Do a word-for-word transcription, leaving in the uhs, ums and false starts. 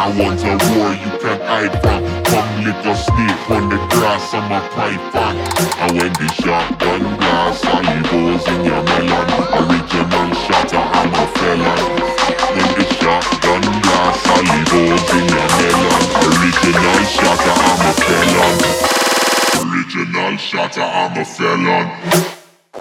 I want a war you can hide from. Come lick a snake on the grass, I'm a python. And when the shotgun blast, I leave holes in your melon. Original shatter, I'm a felon. When the shotgun blast, I leave holes in your melon. Original shatter, I'm a felon. Original shatter, I'm a felon.